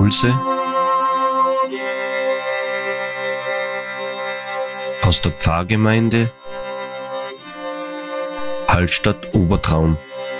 Impulse aus der Pfarrgemeinde Hallstatt Obertraum.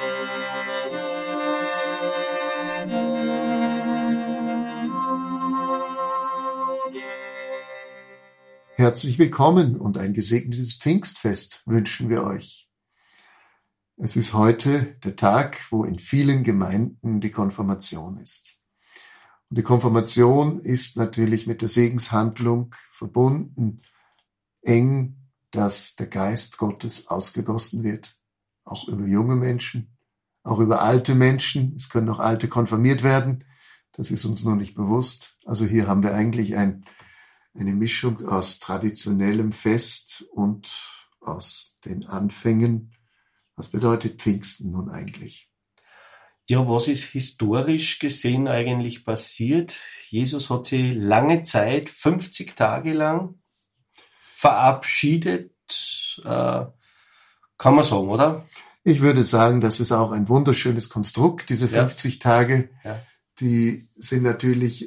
Herzlich willkommen und ein gesegnetes Pfingstfest wünschen wir euch. Es ist heute der Tag, wo in vielen Gemeinden die Konfirmation ist. Und die Konfirmation ist natürlich mit der Segenshandlung verbunden, eng, dass der Geist Gottes ausgegossen wird, auch über junge Menschen, auch über alte Menschen. Es können auch Alte konfirmiert werden, das ist uns noch nicht bewusst. Also hier haben wir eigentlich eine Mischung aus traditionellem Fest und aus den Anfängen. Was bedeutet Pfingsten nun eigentlich? Ja, was ist historisch gesehen eigentlich passiert? Jesus hat sich lange Zeit, 50 Tage lang, verabschiedet, kann man sagen, oder? Ich würde sagen, das ist auch ein wunderschönes Konstrukt, diese 50 Tage. Ja. Die sind natürlich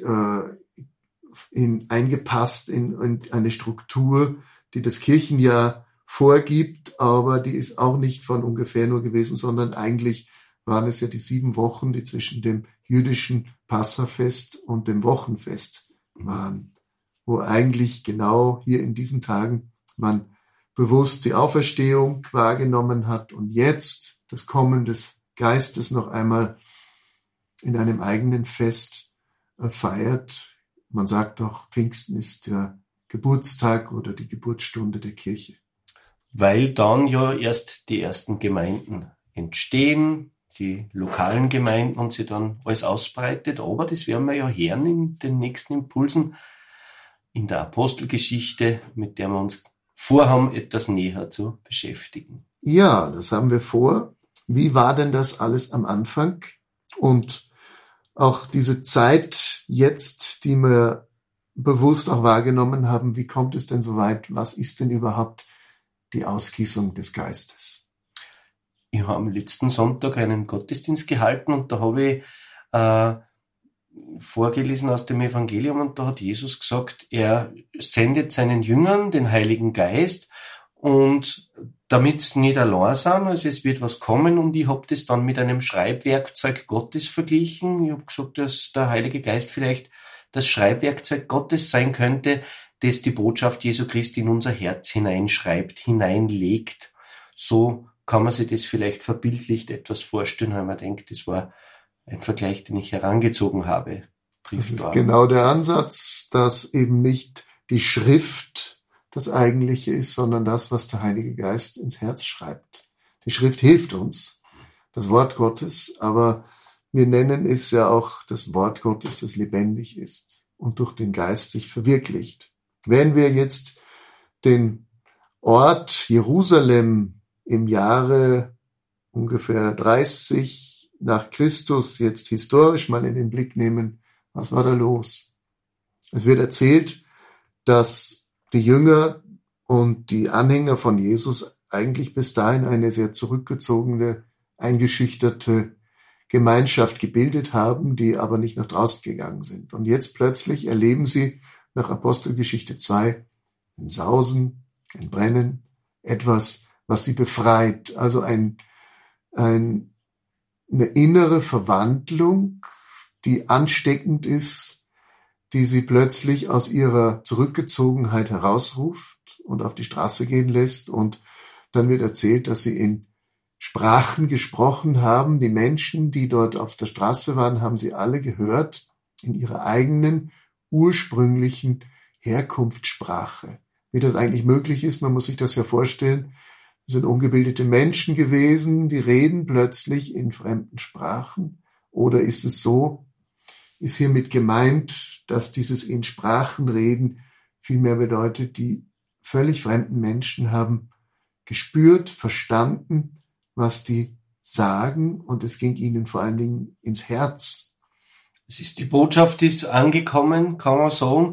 eingepasst in eine Struktur, die das Kirchenjahr vorgibt, aber die ist auch nicht von ungefähr nur gewesen, sondern eigentlich waren es ja die 7 Wochen, die zwischen dem jüdischen Passafest und dem Wochenfest waren, wo eigentlich genau hier in diesen Tagen man bewusst die Auferstehung wahrgenommen hat und jetzt das Kommen des Geistes noch einmal in einem eigenen Fest feiert. Man sagt auch, Pfingsten ist der Geburtstag oder die Geburtsstunde der Kirche. Weil dann ja erst die ersten Gemeinden entstehen, die lokalen Gemeinden und sich dann alles ausbreitet. Aber das werden wir ja hören in den nächsten Impulsen in der Apostelgeschichte, mit der wir uns vorhaben, etwas näher zu beschäftigen. Ja, das haben wir vor. Wie war denn das alles am Anfang? Und auch diese Zeit jetzt, die wir bewusst auch wahrgenommen haben, wie kommt es denn so weit? Was ist denn überhaupt die Ausgießung des Geistes? Ich habe am letzten Sonntag einen Gottesdienst gehalten und da habe ich vorgelesen aus dem Evangelium und da hat Jesus gesagt, er sendet seinen Jüngern den Heiligen Geist und damit sie nicht allein sind, also es wird was kommen und ich habe das dann mit einem Schreibwerkzeug Gottes verglichen. Ich habe gesagt, dass der Heilige Geist vielleicht das Schreibwerkzeug Gottes sein könnte, das die Botschaft Jesu Christi in unser Herz hineinschreibt, hineinlegt. So kann man sich das vielleicht verbildlicht etwas vorstellen, weil man denkt, das war ein Vergleich, den ich herangezogen habe. Das ist genau der Ansatz, dass eben nicht die Schrift das Eigentliche ist, sondern das, was der Heilige Geist ins Herz schreibt. Die Schrift hilft uns, das Wort Gottes, aber wir nennen es ja auch das Wort Gottes, das lebendig ist und durch den Geist sich verwirklicht. Wenn wir jetzt den Ort Jerusalem im Jahre ungefähr 30 nach Christus jetzt historisch mal in den Blick nehmen, was war da los? Es wird erzählt, dass die Jünger und die Anhänger von Jesus eigentlich bis dahin eine sehr zurückgezogene, eingeschüchterte Gemeinschaft gebildet haben, die aber nicht nach draußen gegangen sind. Und jetzt plötzlich erleben sie nach Apostelgeschichte 2 ein Sausen, ein Brennen, etwas, was sie befreit, also eine innere Verwandlung, die ansteckend ist, die sie plötzlich aus ihrer Zurückgezogenheit herausruft und auf die Straße gehen lässt. Und dann wird erzählt, dass sie in Sprachen gesprochen haben. Die Menschen, die dort auf der Straße waren, haben sie alle gehört in ihrer eigenen ursprünglichen Herkunftssprache. Wie das eigentlich möglich ist, man muss sich das ja vorstellen, das sind ungebildete Menschen gewesen, die reden plötzlich in fremden Sprachen. Oder ist es so, ist hiermit gemeint, dass dieses in Sprachen reden vielmehr bedeutet, die völlig fremden Menschen haben gespürt, verstanden, was die sagen und es ging ihnen vor allen Dingen ins Herz. Die Botschaft ist angekommen, kann man sagen.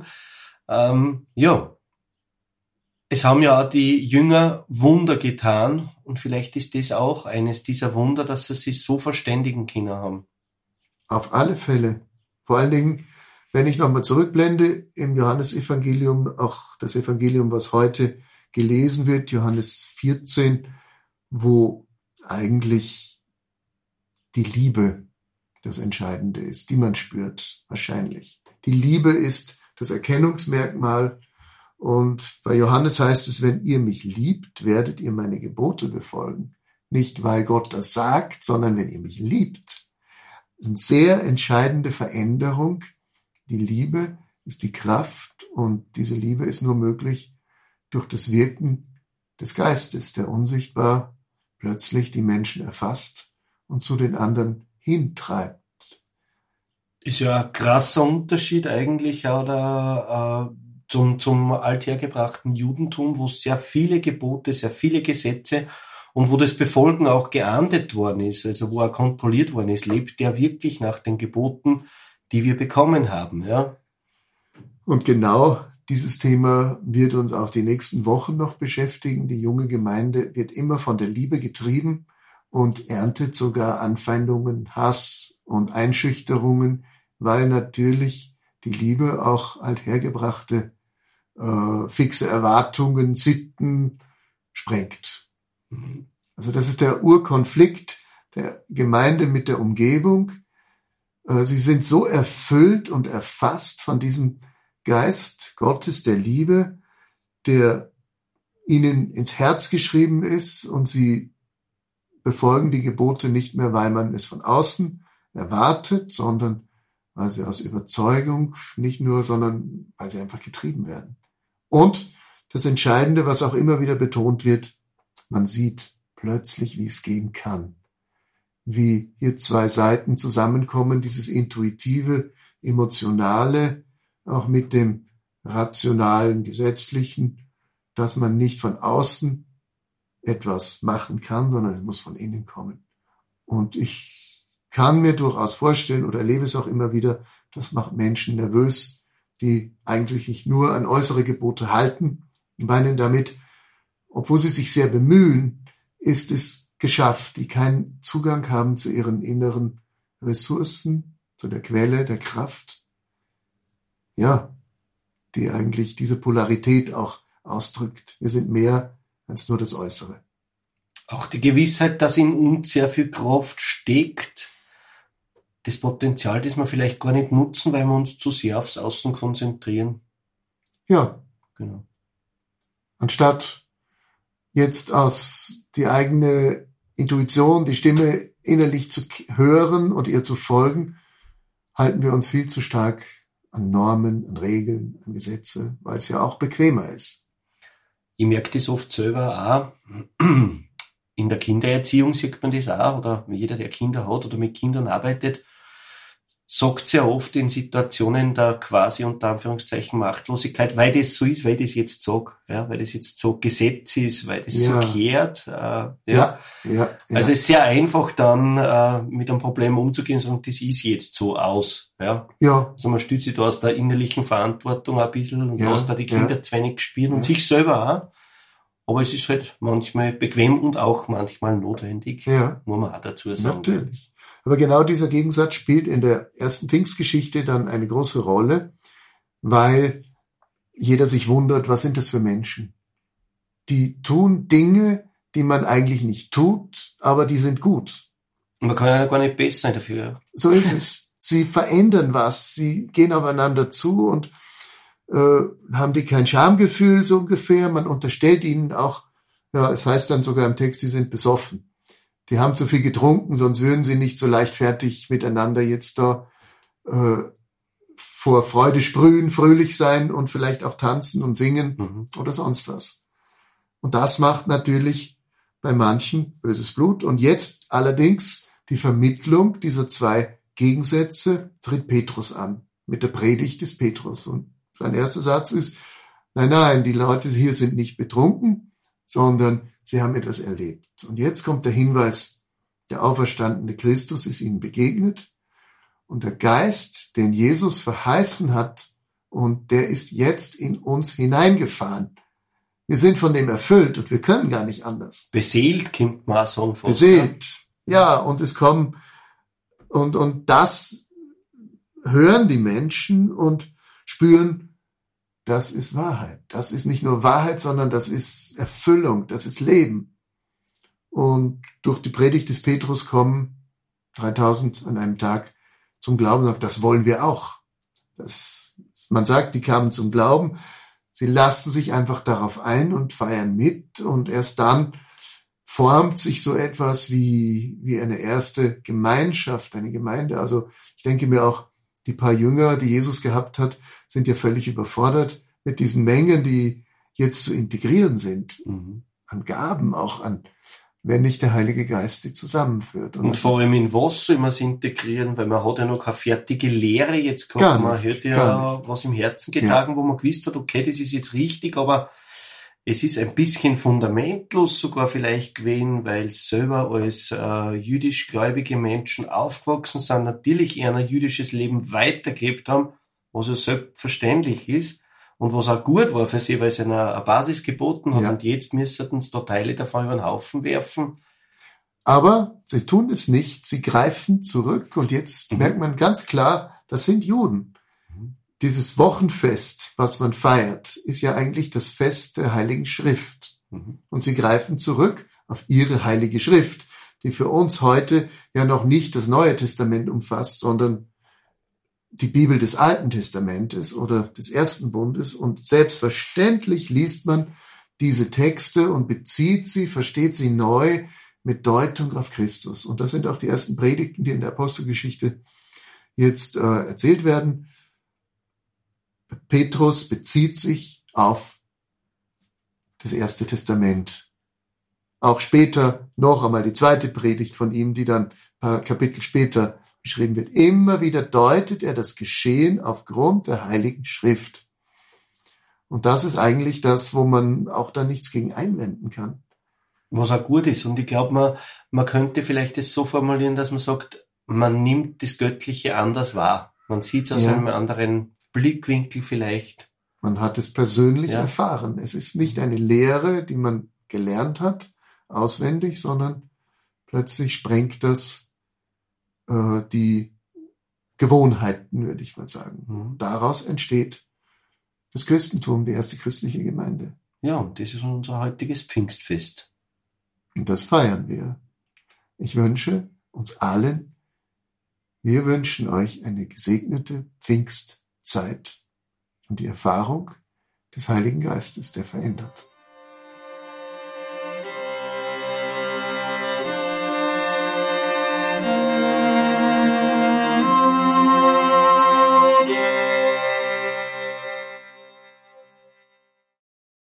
Es haben ja auch die Jünger Wunder getan und vielleicht ist das auch eines dieser Wunder, dass sie sich so verständigen können haben. Auf alle Fälle. Vor allen Dingen wenn ich nochmal zurückblende, im Johannesevangelium, auch das Evangelium, was heute gelesen wird, Johannes 14, wo eigentlich die Liebe das Entscheidende ist, die man spürt, wahrscheinlich. Die Liebe ist das Erkennungsmerkmal. Und bei Johannes heißt es, wenn ihr mich liebt, werdet ihr meine Gebote befolgen. Nicht, weil Gott das sagt, sondern wenn ihr mich liebt. Das ist eine sehr entscheidende Veränderung. Die Liebe ist die Kraft und diese Liebe ist nur möglich durch das Wirken des Geistes, der unsichtbar plötzlich die Menschen erfasst und zu den anderen hintreibt. Ist ja ein krasser Unterschied eigentlich oder zum althergebrachten Judentum, wo es sehr viele Gebote, sehr viele Gesetze und wo das Befolgen auch geahndet worden ist, also wo er kontrolliert worden ist, lebt der wirklich nach den Geboten, die wir bekommen haben, ja. Und genau dieses Thema wird uns auch die nächsten Wochen noch beschäftigen. Die junge Gemeinde wird immer von der Liebe getrieben und erntet sogar Anfeindungen, Hass und Einschüchterungen, weil natürlich die Liebe auch althergebrachte fixe Erwartungen, Sitten sprengt. Also das ist der Urkonflikt der Gemeinde mit der Umgebung. Sie sind so erfüllt und erfasst von diesem Geist Gottes, der Liebe, der ihnen ins Herz geschrieben ist, und sie befolgen die Gebote nicht mehr, weil man es von außen erwartet, sondern weil sie aus Überzeugung nicht nur, sondern weil sie einfach getrieben werden. Und das Entscheidende, was auch immer wieder betont wird, man sieht plötzlich, wie es gehen kann. Wie hier zwei Seiten zusammenkommen, dieses intuitive, emotionale, auch mit dem rationalen, gesetzlichen, dass man nicht von außen etwas machen kann, sondern es muss von innen kommen. Und ich kann mir durchaus vorstellen oder erlebe es auch immer wieder, das macht Menschen nervös, die eigentlich nicht nur an äußere Gebote halten, meinen damit, obwohl sie sich sehr bemühen, ist es geschafft, die keinen Zugang haben zu ihren inneren Ressourcen, zu der Quelle der Kraft, ja, die eigentlich diese Polarität auch ausdrückt. Wir sind mehr als nur das Äußere. Auch die Gewissheit, dass in uns sehr viel Kraft steckt, das Potenzial, das wir vielleicht gar nicht nutzen, weil wir uns zu sehr aufs Außen konzentrieren. Ja, Genau. Anstatt jetzt aus die eigene Intuition, die Stimme innerlich zu hören und ihr zu folgen, halten wir uns viel zu stark an Normen, an Regeln, an Gesetze, weil es ja auch bequemer ist. Ich merke das oft selber auch. In der Kindererziehung sieht man das auch, oder jeder, der Kinder hat oder mit Kindern arbeitet, sagt sehr oft in Situationen der quasi unter Anführungszeichen Machtlosigkeit, weil das so ist, weil ich das jetzt sage, ja, weil das jetzt so Gesetz ist, weil das so kehrt. Ja. Also es ist sehr einfach dann mit einem Problem umzugehen und sagen, das ist jetzt so aus. Ja. Also man stellt sich da aus der innerlichen Verantwortung ein bisschen und lässt da die Kinder zu wenig spielen und sich selber auch. Aber es ist halt manchmal bequem und auch manchmal notwendig, muss man auch dazu sagen. Natürlich. Aber genau dieser Gegensatz spielt in der ersten Pfingstgeschichte dann eine große Rolle, weil jeder sich wundert, was sind das für Menschen? Die tun Dinge, die man eigentlich nicht tut, aber die sind gut. Man kann ja gar nicht besser sein dafür. So ist es. Sie verändern was, sie gehen aufeinander zu und haben die kein Schamgefühl so ungefähr. Man unterstellt ihnen auch, ja, es heißt dann sogar im Text, die sind besoffen. Die haben zu viel getrunken, sonst würden sie nicht so leichtfertig miteinander jetzt da vor Freude sprühen, fröhlich sein und vielleicht auch tanzen und singen oder sonst was. Und das macht natürlich bei manchen böses Blut. Und jetzt allerdings die Vermittlung dieser zwei Gegensätze tritt Petrus an, mit der Predigt des Petrus. Und sein erster Satz ist, nein, die Leute hier sind nicht betrunken, sondern sie haben etwas erlebt. Und jetzt kommt der Hinweis, der auferstandene Christus ist ihnen begegnet und der Geist, den Jesus verheißen hat, und der ist jetzt in uns hineingefahren. Wir sind von dem erfüllt und wir können gar nicht anders. Beseelt, kommt man auch sagen. Beseelt, ja, und es kommen, und das hören die Menschen und spüren, das ist Wahrheit. Das ist nicht nur Wahrheit, sondern das ist Erfüllung, das ist Leben. Und durch die Predigt des Petrus kommen 3000 an einem Tag zum Glauben. Das wollen wir auch. Man sagt, die kamen zum Glauben. Sie lassen sich einfach darauf ein und feiern mit. Und erst dann formt sich so etwas wie eine erste Gemeinschaft, eine Gemeinde. Also ich denke mir auch, die paar Jünger, die Jesus gehabt hat, sind ja völlig überfordert mit diesen Mengen, die jetzt zu integrieren sind. An Gaben, auch an, wenn nicht der Heilige Geist sie zusammenführt. Und vor allem in was soll man es integrieren, weil man hat ja noch keine fertige Lehre jetzt gehabt. Man hätte ja was im Herzen getragen, wo man gewusst hat, okay, das ist jetzt richtig, aber es ist ein bisschen fundamentlos sogar vielleicht gewesen, weil selber als jüdisch-gläubige Menschen aufgewachsen sind, natürlich eher ein jüdisches Leben weitergelebt haben, was ja selbstverständlich ist und was auch gut war für sie, weil es eine Basis geboten hat. Ja. Und jetzt müssten sie da Teile davon über den Haufen werfen. Aber sie tun es nicht, sie greifen zurück und jetzt merkt man ganz klar, das sind Juden. Dieses Wochenfest, was man feiert, ist ja eigentlich das Fest der Heiligen Schrift. Und sie greifen zurück auf ihre Heilige Schrift, die für uns heute ja noch nicht das Neue Testament umfasst, sondern die Bibel des Alten Testamentes oder des Ersten Bundes. Und selbstverständlich liest man diese Texte und bezieht sie, versteht sie neu mit Deutung auf Christus. Und das sind auch die ersten Predigten, die in der Apostelgeschichte jetzt erzählt werden. Petrus bezieht sich auf das Erste Testament. Auch später noch einmal die zweite Predigt von ihm, die dann ein paar Kapitel später beschrieben wird. Immer wieder deutet er das Geschehen aufgrund der Heiligen Schrift. Und das ist eigentlich das, wo man auch da nichts gegen einwenden kann. Was auch gut ist. Und ich glaube, man könnte vielleicht es so formulieren, dass man sagt, man nimmt das Göttliche anders wahr. Man sieht es aus einem anderen Blickwinkel vielleicht. Man hat es persönlich erfahren. Es ist nicht eine Lehre, die man gelernt hat, auswendig, sondern plötzlich sprengt das die Gewohnheiten, würde ich mal sagen. Daraus entsteht das Christentum, die erste christliche Gemeinde. Ja, und das ist unser heutiges Pfingstfest. Und das feiern wir. Ich wünsche uns allen, wir wünschen euch eine gesegnete Pfingstzeit und die Erfahrung des Heiligen Geistes, der verändert.